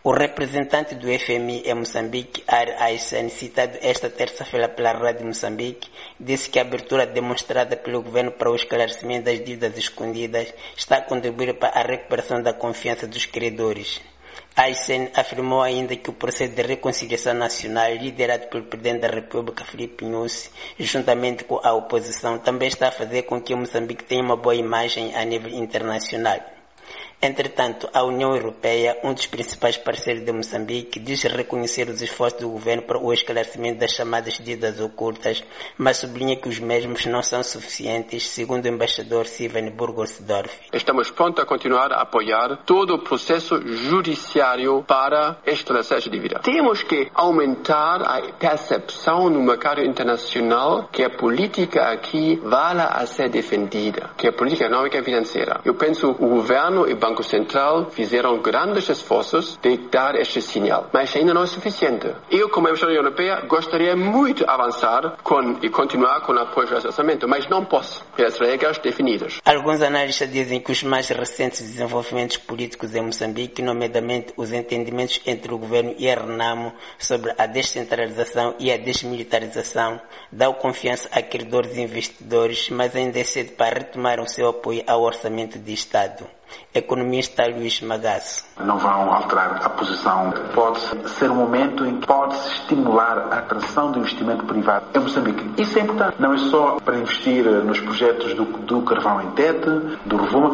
O representante do FMI em Moçambique, Ari Aysen, citado esta terça-feira pela Rádio Moçambique, disse que a abertura demonstrada pelo governo para o esclarecimento das dívidas escondidas está a contribuir para a recuperação da confiança dos credores. Aysen afirmou ainda que o processo de reconciliação nacional, liderado pelo presidente da República, Filipe Nyusi, juntamente com a oposição, também está a fazer com que Moçambique tenha uma boa imagem a nível internacional. Entretanto, a União Europeia, um dos principais parceiros de Moçambique, diz reconhecer os esforços do governo para o esclarecimento das chamadas dívidas ocultas, mas sublinha que os mesmos não são suficientes, segundo o embaixador Sven Burgersdorf. Estamos prontos a continuar a apoiar todo o processo judiciário para esclarecer essa dívida. Temos que aumentar a percepção no mercado internacional que a política aqui vale a ser defendida, que a política econômica e financeira. Eu penso que o governo e o Banco Central fizeram grandes esforços de dar este sinal, mas ainda não é suficiente. Eu, como embaixador da União Europeia, gostaria muito de avançar e continuar com o apoio ao orçamento, mas não posso, pelas regras definidas. Alguns analistas dizem que os mais recentes desenvolvimentos políticos em Moçambique, nomeadamente os entendimentos entre o governo e a Renamo sobre a descentralização e a desmilitarização, dão confiança a credores e investidores, mas ainda é cedo para retomar o seu apoio ao orçamento de Estado. Economista Luís Magasso. Não vão alterar a posição. Pode ser um momento em que pode-se estimular a atração do investimento privado em Moçambique. Isso é importante. Não é só para investir nos projetos do carvão em Tete, do Rovuma,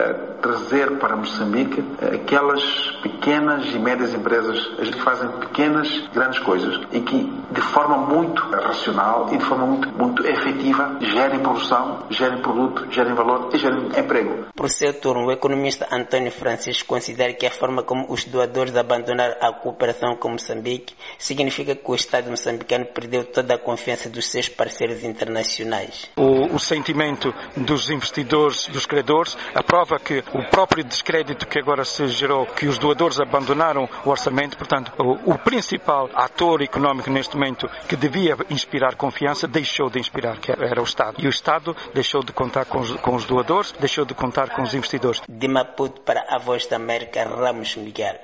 trazer para Moçambique aquelas pequenas e médias empresas que fazem pequenas, grandes coisas e que, de forma muito racional e de forma muito efetiva, gerem produção, gerem produto, gerem valor e gerem emprego. Por seu turno, o economista António Francisco considera que a forma como os doadores abandonaram a cooperação com Moçambique significa que o Estado moçambicano perdeu toda a confiança dos seus parceiros internacionais. O sentimento dos investidores, dos credores, a prova que o próprio descrédito que agora se gerou, que os doadores abandonaram o orçamento, portanto, o principal ator económico neste momento que devia inspirar confiança, deixou de inspirar, que era o Estado. E o Estado deixou de contar com os doadores, deixou de contar com os investidores. De Maputo para a Voz da América, Ramos Miguel.